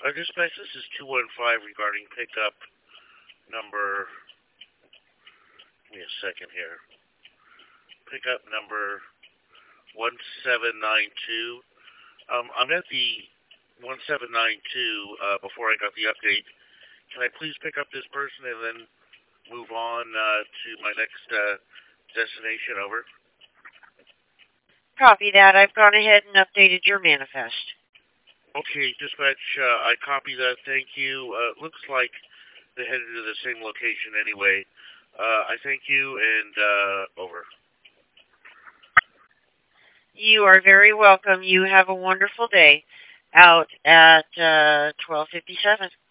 Dispatch, this is 215 regarding pickup number. Give me a second here. Pickup number 1792. I'm at the 1792 before I got the update. Can I please pick up this person and then move on to my next destination? Over. Copy that. I've gone ahead and updated your manifest. Okay, dispatch, I copy that. Thank you. Looks like they headed to the same location anyway. I thank you and over. You are very welcome. You have a wonderful day out at 12:57.